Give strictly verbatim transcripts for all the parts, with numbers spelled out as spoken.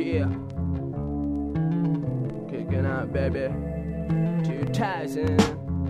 Yeah, kicking out, baby. two thousand.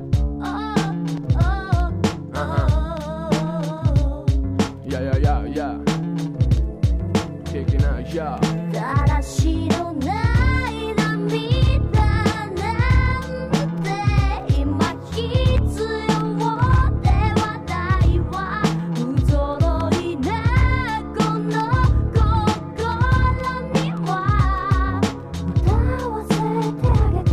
Yeah, yeah, yeah, yeah. Kicking out, yeah. だらしのない涙なんて今必要ではないわ。不揃いなこの心には歌わせてあげ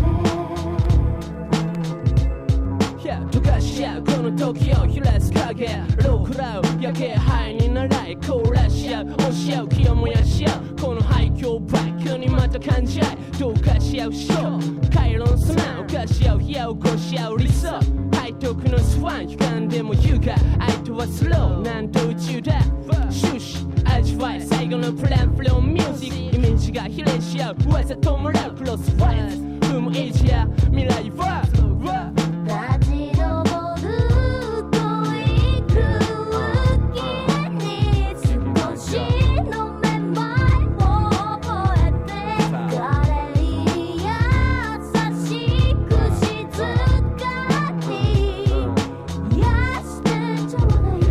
て。 Yeah、溶かし合うこの時を揺らす影、ロークラウ焼け灰にならい凍らし合う、押し合う気を燃やし合うこの廃墟バックにまた感じ合い、同化し合うショー回論砂犯し合う部屋を起こし合う理想、背徳のスワン歪んでも優雅、愛とはスローなんと宇宙だ終始味わい、最後のプランフローミュージック、イメージが比例し合う噂ともらうクロスファイト、踏むエイジや未来は立ち上る恋空気に少しのめまいを覚えて、華麗に優しく静かに癒してちょうだい。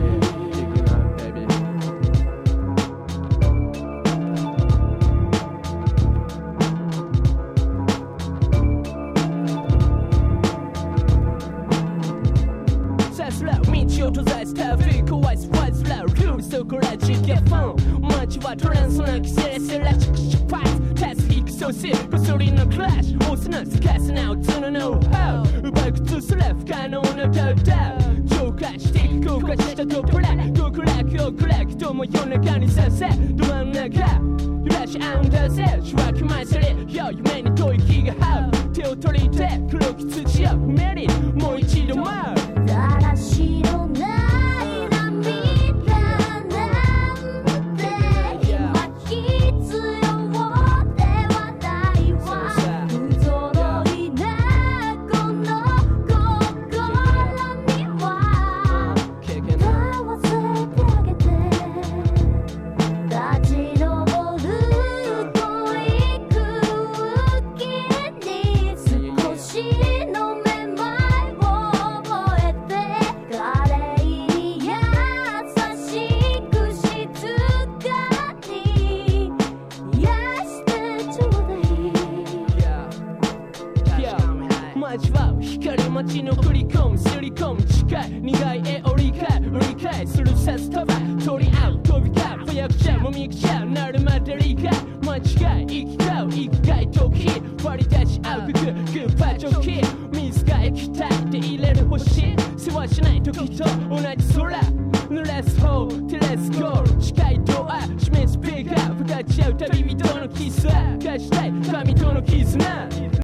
道を閉ざすタフィー怖いスパイスラウルールそこら中キャフォン街はトランスなキセレセラチクシュパイスタスフィクソシこそりのクラッシュ押すなすかすな音のノウハウ奪い崩すら不可能なダウダウ浄化していく高架下とプラ極楽極楽人も夜中にさせど真ん中揺らし合うんだぜ手話組ませれよ夢に吐息が這う手を取りて黒き土を踏めりもう一度舞うだらしのない涙なんて今必要ではないわ。不揃いなこの心には歌わせてあげて。立ち上る恋空気に少しのめまいを覚えて、華麗に優しく静かに癒してちょうだい。交わう光街の繰り込むすり込む近い苦い絵を理解理解するさす飛ば取り合う飛び交う早くちゃもみくちゃなるまで理解間違い生き交う生きがい時割り出し合うグッグッパチョキ水が液体で入れる星世話しない時と同じ空濡らす方照らすゴール近いドア示すスピーカー分かち合う旅人のキス貸したい神との絆